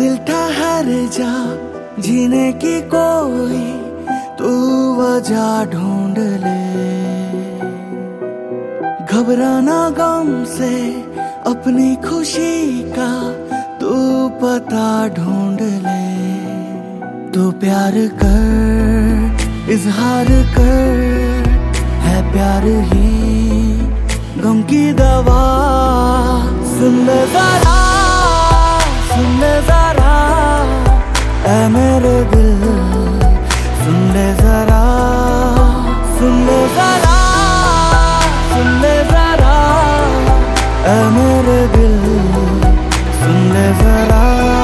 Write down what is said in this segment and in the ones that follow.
दिल ठहर जा, जीने की कोई तू वजह ढूंढ ले। घबराना गम से अपनी खुशी का तू पता ढूंढ ले। तू प्यार कर, इजहार कर, है प्यार ही गम की दवा। सुन ले जरा, सुन ले जरा, ऐ मेरे दिल, सुन ले जरा, सुन ले जरा, सुन ले जरा, ऐ मेरे दिल, सुन ले जरा।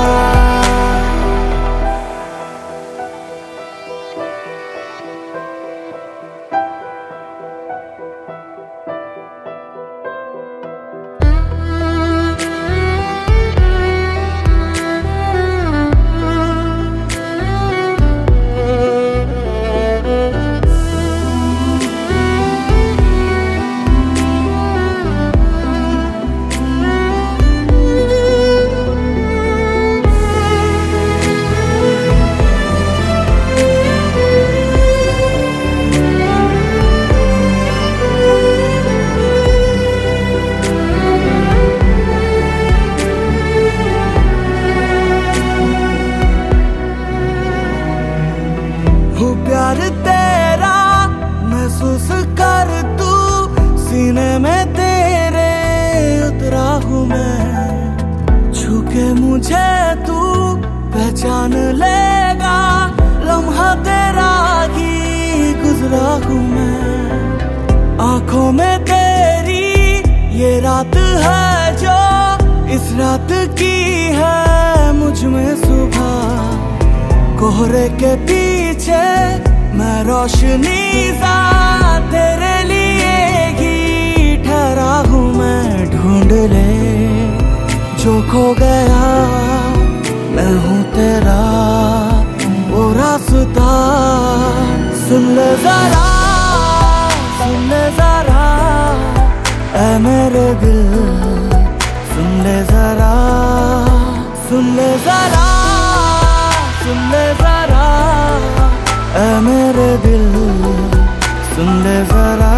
हो प्यार तेरा महसूस कर तू, सीने में तेरे उतरा हूँ मैं। छू के मुझे तू पहचान लेगा, लम्हा तेरा ही गुजरा हूँ मैं। आंखों में तेरी ये रात है जो इस रात की है मुझ में सुबह। कोहरे के पीछे मैं रोशनी सा तेरे लिए ही ठहरा हूँ मैं। ढूंढ ले जो खो गया, मैं हूँ तेरा वो रास्ता। सुन ले जरा, सुन ले जरा, ऐ मेरे दिल, सुन ले जरा, सुन ले जरा, सुन ले जरा, ऐ मेरे दिल, सुन ले जरा।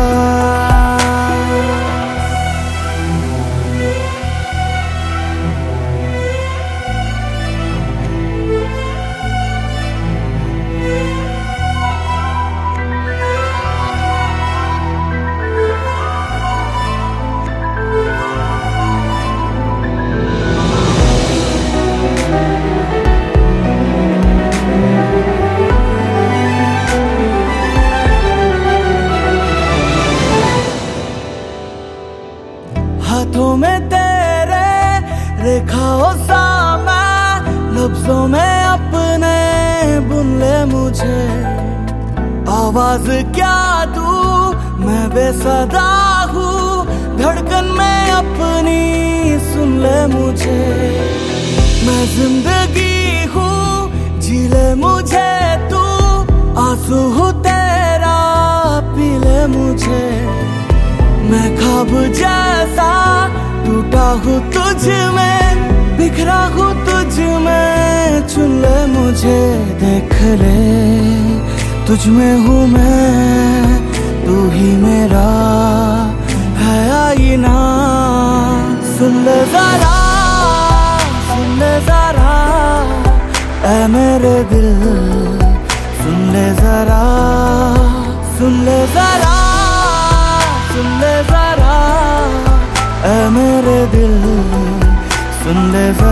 हाथों में तेरे रेखाओं सा मैं, लफ्जों में अपने बुन ले मुझे। आवाज क्या दूं मैं बेसदा हूँ, धड़कन में अपनी सुन ले मुझे। मैं जिंदगी हूँ, जी ले मुझे तू, आंसू हूँ तेरा पी ले मुझे। मैं ख्वाब जैसा टूटा हूँ तुझ में, बिखरा हूँ तुझ में। चुन ले मुझे, देख ले तुझ में हूँ मैं, तू ही मेरा है आईना। सुन ले जरा, सुन ले जरा, ऐ मेरे दिल, सुन ले जरा, सुन ले जरा, सुन ले जरा, ऐ मेरे दिल, सुन ले जरा।